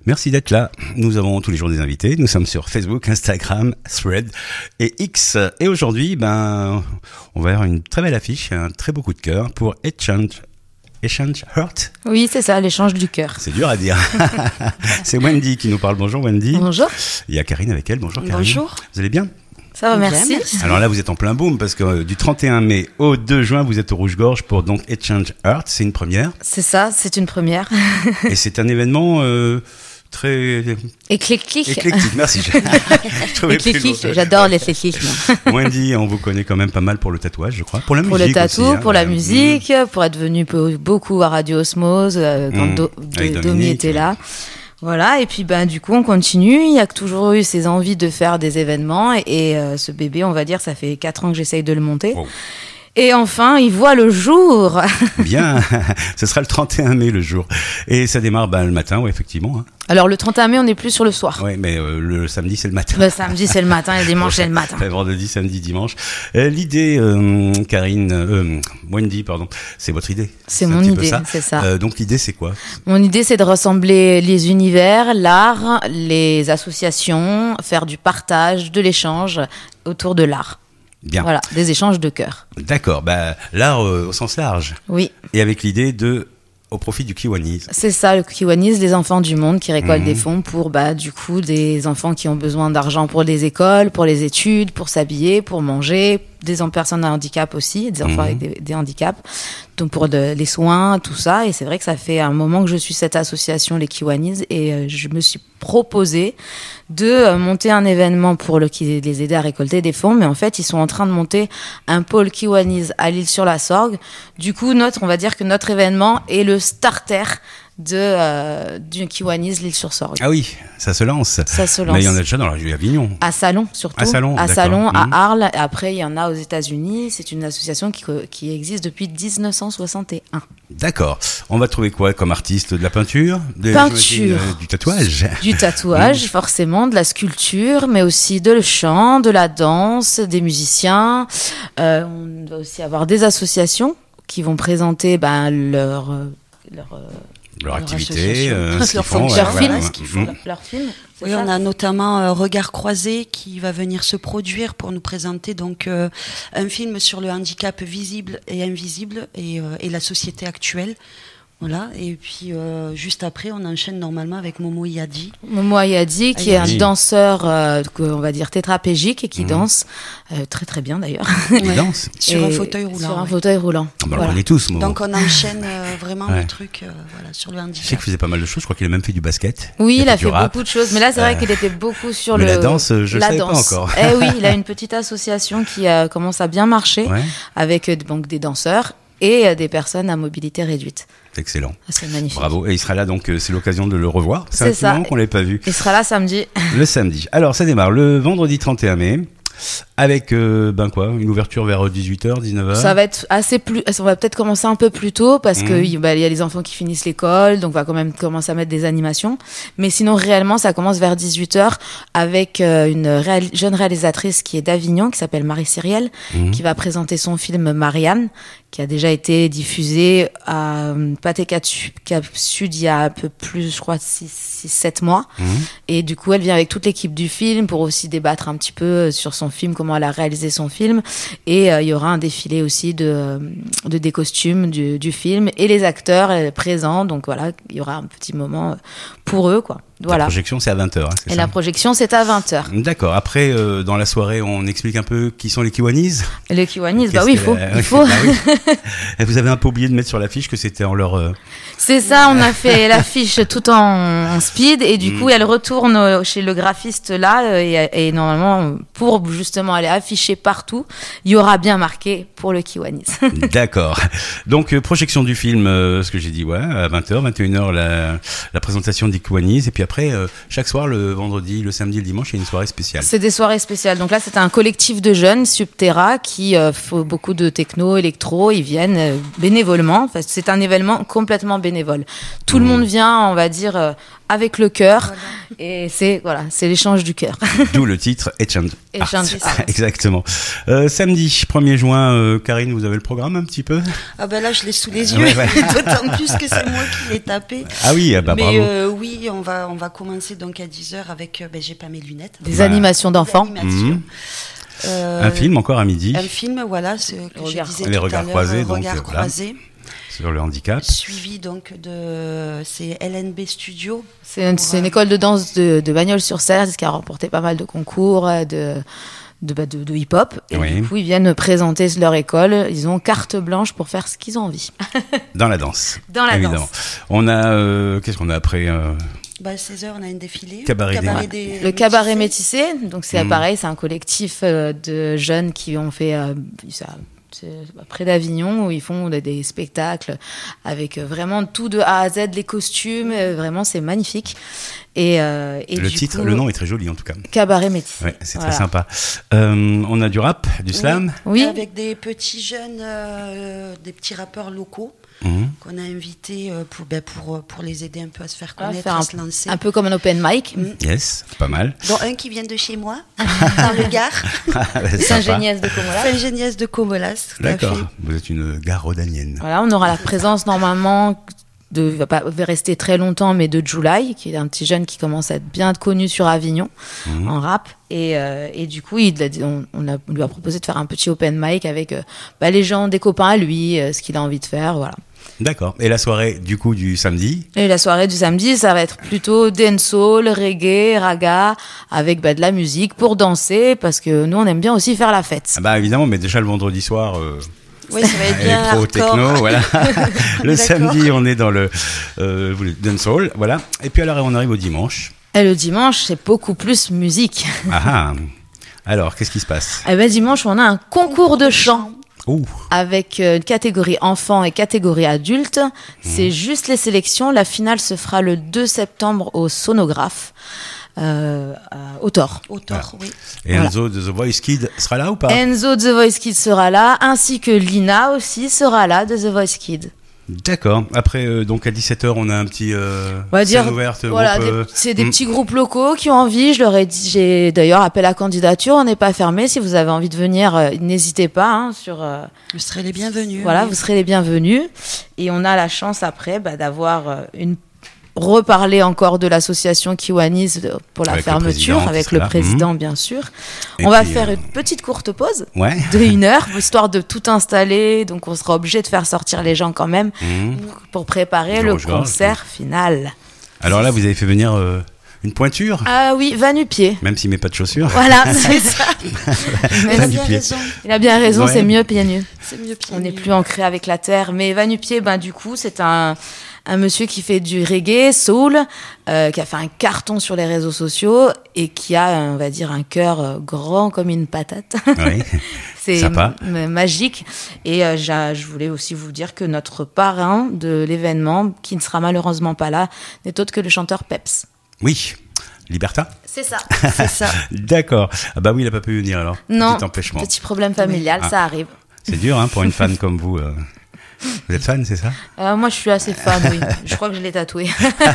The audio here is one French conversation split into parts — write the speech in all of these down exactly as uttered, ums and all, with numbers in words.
Merci d'être là. Nous avons tous les jours des invités. Nous sommes sur Facebook, Instagram, Thread et X. Et aujourd'hui, ben, on va avoir une très belle affiche, un très beau coup de cœur pour Exchange. Exchange Heart. Oui, c'est ça, l'échange du cœur. C'est dur à dire. C'est Wendy qui nous parle. Bonjour Wendy. Bonjour. Il y a Karine avec elle. Bonjour Karine. Bonjour. Vous allez bien ? Ça va, merci. Bien, merci. Alors là, vous êtes en plein boom parce que euh, du trente et un mai au deux juin, vous êtes au Rouge-Gorge pour donc Exchange Heart. C'est une première. C'est ça, c'est une première. Et c'est un événement euh, très Éclectique. éclectique. Merci. Je, je trouvais plus Éclectique, long. j'adore l'éclectisme. Wendy, on vous connaît quand même pas mal pour le tatouage, je crois. Pour la Pour musique le tatou, aussi, hein. pour la Euh, musique, pour être venu po- beaucoup à Radio Osmose, euh, quand Mmh. Do- Avec Do- Dominique, Domi était là. Voilà, et puis ben du coup on continue, il y a toujours eu ces envies de faire des événements et, et, euh, ce bébé, on va dire, ça fait quatre ans que j'essaye de le monter. Wow. Et enfin, il voit le jour. Bien, ce sera le trente et un mai le jour. Et ça démarre ben, le matin, oui, effectivement. Hein. Alors le trente et un mai, on n'est plus sur le soir. Oui, mais euh, le samedi, c'est le matin. Le samedi, c'est le matin et le dimanche, c'est le matin. Enfin, vendredi, samedi, dimanche. Euh, l'idée, euh, Karine, euh, Wendy, pardon, c'est votre idée. C'est un mon petit peu idée, ça. c'est ça. Euh, donc l'idée, c'est quoi ? Mon idée, c'est de rassembler les univers, l'art, les associations, faire du partage, de l'échange autour de l'art. Bien. Voilà, des échanges de cœur. D'accord. Bah, l'art euh, au sens large. Oui, Et avec l'idée de au profit du Kiwanis. c'est ça, le Kiwanis, les enfants du monde qui récoltent Mhm. des fonds pour, bah, du coup, des enfants qui ont besoin d'argent pour les écoles, pour les études, pour s'habiller, pour manger, des en- personnes à handicap aussi, des enfants Mhm. avec des, des handicaps, donc pour de- les soins, tout ça. Et c'est vrai que ça fait un moment que je suis cette association, les Kiwanis, et euh, je me suis proposé de euh, monter un événement pour le, qui, les aider à récolter des fonds, mais en fait, ils sont en train de monter un pôle Kiwanis à l'Île-sur-la-Sorgue. Du coup, notre, on va dire que notre événement est le starter de euh, du Kiwanis l'Île-sur-Sorgue. Ah oui, ça se lance. Ça se lance. Mais il y en a déjà dans la région d'Avignon. À Salon, surtout. À Salon, à d'accord. Salon, Mhm. à Arles. Et après, il y en a aux États-Unis. C'est une association qui, qui existe depuis dix-neuf cent soixante et un. D'accord. On va trouver quoi comme artiste ? De la peinture ? Des- Peinture. j'imagine, euh, Du tatouage ? Du tatouage, forcément, de la sculpture, mais aussi de le chant, de la danse, des musiciens. Euh, on va aussi avoir des associations qui vont présenter ben, leur... euh, leur euh, Leur Leur activité, association. euh, ce qu'ils Leur font. fonction, leur ouais, film, voilà. ce qu'ils font. Mhm. leur film. c'est Oui, ça on a notamment euh, Regard Croisé qui va venir se produire pour nous présenter donc euh, un film sur le handicap visible et invisible et, euh, et la société actuelle. Voilà, et puis euh, juste après, on enchaîne normalement avec Momo Yadi. Momo Ayadi, qui est Oui. un danseur, euh, que- on va dire tétraplégique, et qui Mhm. danse euh, très très bien d'ailleurs. Il Ouais. danse. Sur un Et fauteuil roulant. Sur un ouais. fauteuil roulant. Ah bah, on le Voilà. connaît tous, moi. Donc on enchaîne euh, vraiment Ouais. le truc euh, voilà, sur le Je sais handicap. qu'il faisait pas mal de choses. Je crois qu'il a même fait du basket. Oui, il a du fait rap. beaucoup de choses, mais là c'est vrai Euh, qu'il était beaucoup sur mais le la danse, je la savais pas danse. encore. Eh oui, il a une petite association qui euh, commence à bien marcher Ouais, avec euh, donc des danseurs et euh, des personnes à mobilité réduite. c'est excellent. Ah, c'est magnifique. Bravo. Et il sera là, donc euh, c'est l'occasion de le revoir. C'est un C'est petit ça. moment qu'on l'avait pas vu. Il sera là samedi. Le samedi. Alors, ça démarre le vendredi trente et un mai. Avec, euh, ben quoi, une ouverture vers dix-huit heures, dix-neuf heures. Ça va être assez plus. On va peut-être commencer un peu plus tôt parce que Mhm. il bah, il y a les enfants qui finissent l'école, donc on va quand même commencer à mettre des animations. Mais sinon, réellement, ça commence vers dix-huit heures avec euh, une réal- jeune réalisatrice qui est d'Avignon, qui s'appelle Marie Cyrielle, Mhm. qui va présenter son film Marianne, qui a déjà été diffusé à euh, Pathé Cap Su- Cap Sud il y a un peu plus, je crois, six sept mois. Mhm. Et du coup, elle vient avec toute l'équipe du film pour aussi débattre un petit peu sur son film, comment elle a réalisé son film. Et euh, il y aura un défilé aussi de, de des costumes du, du film et les acteurs euh, présents. Donc voilà, il y aura un petit moment pour eux, quoi. La Voilà. projection, c'est à vingt heures. Hein, c'est Et ça la projection, c'est à vingt heures. D'accord. Après, euh, dans la soirée, on explique un peu qui sont les Kiwanis. Le Kiwanis, bah Qu'est-ce oui, il que faut. la- Il oui, faut. bah oui. Et vous avez un peu oublié de mettre sur l'affiche que c'était en leur. euh, C'est ça, on a fait l'affiche tout en, en speed et du Mm. coup elle retourne euh, chez le graphiste là euh, et, et normalement pour justement aller afficher partout, il y aura bien marqué pour le Kiwanis. D'accord. Donc, euh, projection du film, euh, ce que j'ai dit, ouais, à vingt heures, vingt et une heures, la, la présentation des Kiwanis. Et puis après, euh, chaque soir, le vendredi, le samedi, le dimanche, il y a une soirée spéciale. C'est des soirées spéciales. Donc là c'est un collectif de jeunes Subterra qui euh, font beaucoup de techno, électro, ils viennent euh, bénévolement. Enfin, c'est un événement complètement bénévole. Tout Mmh. le monde vient, on va dire, euh, avec le cœur. Voilà. Et c'est voilà, c'est l'échange du cœur. D'où le titre Etchant Etchant Art. Art. Exactement. Euh, samedi premier juin, euh, Karine, vous avez le programme un petit peu? Ah ben là, je l'ai sous les yeux, Ouais, ouais. d'autant plus que c'est moi qui l'ai tapé. Ah oui, ah bah Mais bravo. euh, oui, on va, on va commencer donc à dix heures avec, euh, ben, j'ai pas mes lunettes. Des Voilà. animations d'enfants. Des animations. Mhm. Euh, Un film encore à midi Un film, voilà, ce que je Regard- disais Les tout à regards l'heure, croisés, euh, donc, Regards euh, voilà. croisés, sur le handicap. suivi donc de, c'est L N B Studio. C'est une, Pour, c'est une euh, école de danse de, de Bagnols-sur-Cère qui a remporté pas mal de concours euh, de, de, bah, de, de hip-hop. Et Oui. du coup, ils viennent présenter leur école. Ils ont carte blanche pour faire ce qu'ils ont envie. Dans la danse. Dans la évidemment. danse. On a, euh, qu'est-ce qu'on a après euh, Bah, à seize heures, on a un défilé. Cabaret des- des Le cabaret métissé, donc c'est Mhm. pareil, c'est un collectif euh, de jeunes qui ont fait euh, ça. C'est près d'Avignon où ils font des, des spectacles avec euh, vraiment tout de A à Z, les costumes, euh, vraiment c'est magnifique. Et, euh, et Le du titre, coup, le nom est très joli en tout cas. Cabaret métissé. Ouais, c'est Voilà. très sympa. Euh, on a du rap, du slam. Oui, Avec des petits jeunes, euh, des petits rappeurs locaux Mhm. qu'on a invités euh, pour, ben, pour, pour les aider un peu à se faire Voilà, connaître, faire à un- se lancer. un peu comme un open mic. Mhm. Yes, pas mal. Dont un qui vient de chez moi, dans le Gard, Sympa. Saint-Géniès de Comolas. Saint-Géniès de Comolas, tout à D'accord. fait. Vous êtes une garodanienne. Voilà, on aura la présence normalement de, il va pas va rester très longtemps, mais de July, qui est un petit jeune qui commence à être bien connu sur Avignon Mhm. en rap. Et, euh, et du coup, il, a dit- on, on, a, on lui a proposé de faire un petit open mic avec euh, bah, les gens, des copains à lui, euh, ce qu'il a envie de faire, voilà. D'accord. Et la soirée du coup du samedi? Et la soirée du samedi, ça va être plutôt dancehall, reggae, raga, avec bah, de la musique pour danser, parce que nous, on aime bien aussi faire la fête. Ah bah évidemment, mais déjà le vendredi soir, euh, Oui, ça va être bien électro, hardcore. techno, voilà. Le D'accord. samedi, on est dans le euh, dancehall, voilà. Et puis alors on arrive au dimanche. Et le dimanche, c'est beaucoup plus musique. Ah ah. Alors, qu'est-ce qui se passe? Et ben, dimanche, on a un concours de chant. Ouh. Avec euh, une catégorie enfants et catégorie adultes. C'est juste les sélections. La finale se fera le deux septembre au Sonographe, euh, à- au Thor. Auteur, oui. Et Enzo de The Voice Kid sera là ou pas? Enzo de The Voice Kid sera là, ainsi que Lina aussi sera là de The Voice Kid. D'accord. Après, euh, donc à dix-sept heures, on a un petit euh, On va scène dire, ouverte. voilà, groupe, des- euh, c'est des hmm. petits groupes locaux qui ont envie. Je leur ai dit, j'ai d'ailleurs appel à candidature. On n'est pas fermé. Si vous avez envie de venir, euh, n'hésitez pas. Hein, sur, euh, Vous serez les bienvenus. voilà, oui. vous serez les bienvenus. Et on a la chance après bah, d'avoir euh, une reparler encore de l'association Kiwanis pour la Avec le fermeture président qui avec sera le là. président bien sûr. Et on va puis, faire euh, une petite courte pause Ouais. de une heure histoire de tout installer, donc on sera obligé de faire sortir les gens quand même Mhm. pour préparer Du le rouge-gorge, concert final. Alors là, vous avez fait venir euh, une pointure, Ah oui, va nu-pied. même s'il met pas de chaussures. Voilà, c'est ça. Il Mais a du bien pied. raison. il a bien raison, Ouais. c'est mieux pieds nus. C'est mieux pieds On n'est nus. plus ancré avec la terre. Mais va nu-pied, ben du coup, c'est un un monsieur qui fait du reggae, soul, euh, qui a fait un carton sur les réseaux sociaux et qui a, on va dire, un cœur euh, grand comme une patate. Oui. C'est Sympa. m- magique. Et euh, j'a- je voulais aussi vous dire que notre parrain de l'événement, qui ne sera malheureusement pas là, n'est autre que le chanteur Peps. Oui. Liberta. C'est ça. C'est ça. D'accord. Ah bah oui, il a pas pu venir alors. Non, Petit empêchement. petit problème familial, Ah. ça arrive. C'est dur hein, pour une fan comme vous. euh. Vous êtes fan, c'est ça? Euh, moi, je suis assez fan, oui. Je crois que je l'ai tatoué.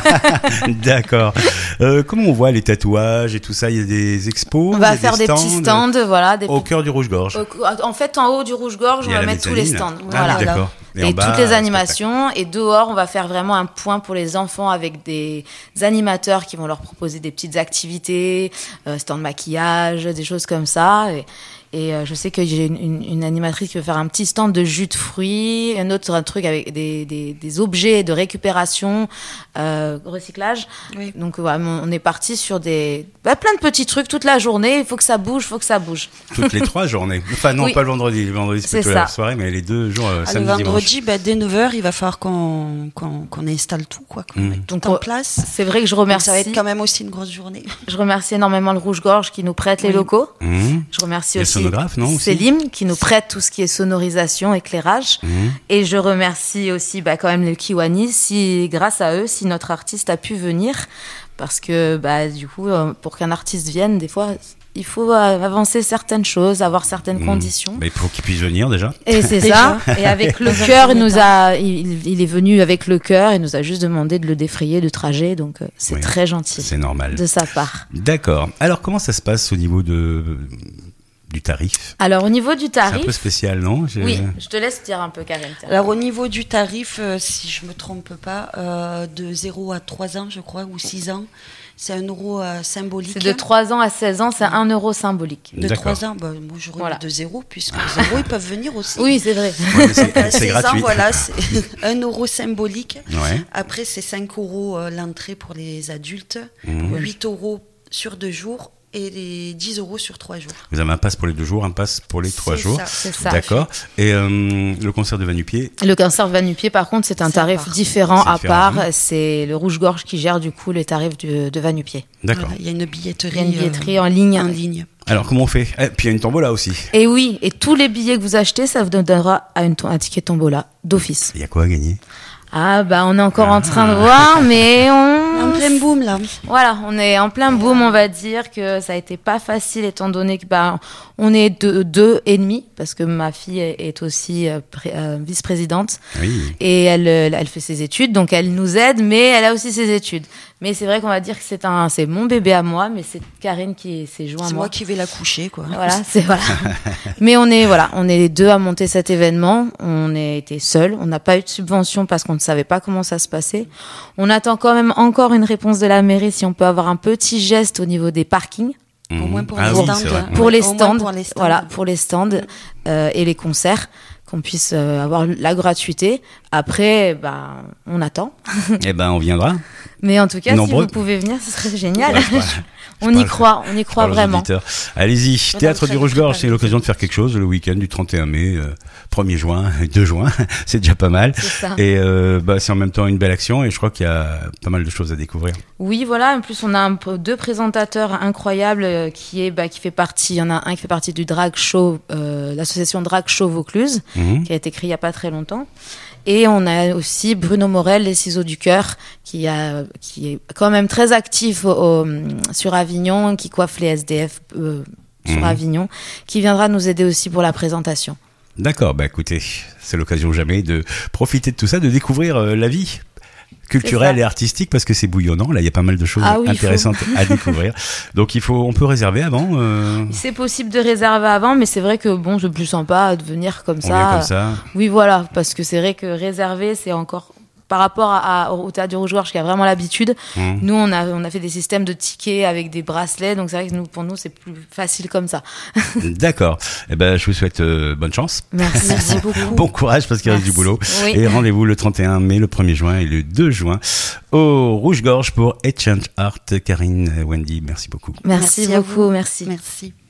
D'accord. Euh, comment on voit les tatouages et tout ça? Il y a des expos. On il y a va faire des petits stands, voilà. Des Au cœur du rouge-gorge. Au- En fait, en haut du rouge-gorge, Il on y a va la mettre tous les mezzanine. stands. Ah, Voilà. d'accord. Et, en bas, toutes les spectacle. animations. Et dehors, on va faire vraiment un point pour les enfants avec des animateurs qui vont leur proposer des petites activités, euh, stand de maquillage, des choses comme ça. Et, et euh, je sais que j'ai une, une, une animatrice qui veut faire un petit stand de jus de fruits, un autre un truc avec des, des, des objets de récupération, euh, recyclage. Oui. Donc voilà, on est parti sur des bah, plein de petits trucs toute la journée. Il faut que ça bouge, il faut que ça bouge. Toutes les trois journées. Enfin, non, Oui. pas le vendredi. Le vendredi, c'est C'est plutôt ça. la soirée, mais les deux jours, euh, Ah, le samedi, vendredi, bah, dès neuf heures, il va falloir qu'on qu'on qu'on installe tout, quoi, qu'on Mm. mette tout Donc, en on- place. C'est vrai que je Donc, remercie. ça va être quand même aussi une grosse journée. Je remercie énormément le Rouge-Gorge qui nous prête les Oui. locaux. Mmh. Je remercie Et le aussi sonographe, non, aussi Célim qui nous prête tout ce qui est sonorisation, éclairage. Mmh. Et je remercie aussi bah, quand même le Kiwani, si grâce à eux, si notre artiste a pu venir, parce que bah, du coup, euh, pour qu'un artiste vienne, des fois, il faut avancer certaines choses, avoir certaines Mmh. conditions. Bah, il faut qu'il puisse venir déjà. Et c'est Déjà. ça. Et avec le Dans un cœur, il premier nous temps. a, il, il est venu avec le cœur, il nous a juste demandé de le défrayer de trajet, donc euh, c'est Oui, très gentil C'est normal. de sa part. D'accord. Alors, comment ça se passe au niveau de, du tarif? Alors au niveau du C'est un tarif, peu spécial, non? J'ai- oui, je te laisse dire un peu, Karine. tiens. Alors au niveau du tarif, euh, si je me trompe pas, euh, de zéro à trois ans, je crois, ou six ans, c'est un euro euh, symbolique. C'est de trois ans à seize ans, c'est un euro symbolique. De D'accord. trois ans, bah, moi j'aurais Voilà. mis de zéro, puisque les zéros ils peuvent venir aussi. Oui, c'est vrai. Ouais, mais c'est, À c'est seize ans, gratuit. voilà, c'est un euro symbolique. Ouais. Après, c'est cinq euros euh, l'entrée pour les adultes, Mmh. huit euros sur deux jours et les dix euros sur trois jours. Vous avez un pass pour les deux jours, un pass pour les trois C'est jours. ça. C'est ça. D'accord. Et euh, le concert de Vanupier, Le cancer Vanupier, par contre, c'est un C'est à tarif part. différent C'est à différent. part. C'est le Rouge-Gorge qui gère du coup les tarifs du- de Vanupier. d'accord. Voilà, il y a une Il billetterie, y a une billetterie euh, en ligne. en ligne. Alors, comment on fait? Et puis, il y a une tombola aussi. Et oui, et tous les billets que vous achetez, ça vous donnera à une to- un ticket tombola d'office. Il y a quoi à gagner? Ah bah on est encore en train de voir, mais En on plein boom là. voilà, on est en plein boom, on va dire que ça a été pas facile étant donné que bah on est deux, deux et demi parce que ma fille est, est aussi euh, pré- euh, vice-présidente Oui. et elle euh, elle fait ses études, donc elle nous aide, mais elle a aussi ses études. Mais c'est vrai qu'on va dire que c'est un c'est mon bébé à moi, mais c'est Karine qui s'est joint à C'est moi. moi qui vais la coucher, quoi. Voilà, c'est voilà. Mais on est voilà, on est les deux à monter cet événement. On a été seuls, on n'a pas eu de subvention parce qu'on ne savait pas comment ça se passait. On attend quand même encore une réponse de la mairie si on peut avoir un petit geste au niveau des parkings Au moins pour Ah les oui, stands. c'est vrai. pour Ouais, les au moins stands, pour les stands. voilà, pour les stands euh, et les concerts, qu'on puisse euh, avoir la gratuité. Après, bah, on attend. Eh ben, on viendra. Mais en tout cas, Nombreux. si vous pouvez venir, ce serait génial. Ouais, je parle- on je y parle- croit, on y je croit parle aux vraiment. auditeurs. Allez-y, Madame Théâtre du Frédéric Rouge-Gorge, c'est Paris. l'occasion de faire quelque chose le week-end du trente et un mai, euh, premier juin et deux juin, c'est déjà pas mal. C'est ça. Et euh, bah, c'est en même temps une belle action et je crois qu'il y a pas mal de choses à découvrir. Oui, voilà. En plus, on a un peu- deux présentateurs incroyables euh, qui est, bah, qui fait partie. Il y en a un qui fait partie du drag show, euh, l'association Drag Show Vaucluse, Mhm. qui a été créée il y a pas très longtemps. Et on a aussi Bruno Morel, les Ciseaux du Cœur, qui a, qui est quand même très actif au- au- sur Avignon, qui coiffe les S D F euh, sur Mhm. Avignon, qui viendra nous aider aussi pour la présentation. D'accord, bah écoutez, c'est l'occasion jamais de profiter de tout ça, de découvrir euh, la vie culturelle ça. et artistique parce que c'est bouillonnant. Là, il y a pas mal de choses Ah oui, il intéressantes à découvrir. Donc, il faut, on peut réserver avant. euh, C'est possible de réserver avant, mais c'est vrai que bon, c'est plus sympa de venir comme on ça. vient comme ça. Oui, voilà, parce que c'est vrai que réserver, c'est encore par rapport à, à- au Théâtre du Rouge-Gorge qui a vraiment l'habitude. Mhm. Nous, on a, on a fait des systèmes de tickets avec des bracelets, donc c'est vrai que nous, pour nous, c'est plus facile comme ça. D'accord. Eh ben, je vous souhaite euh, bonne chance. Merci, Merci beaucoup. Bon courage parce qu'il reste du Merci. boulot. Oui. Et rendez-vous le trente et un mai, le premier juin et le deux juin au Rouge-Gorge pour Exchange Art. Karine, Wendy, merci beaucoup. Merci, à beaucoup, vous. merci. Merci.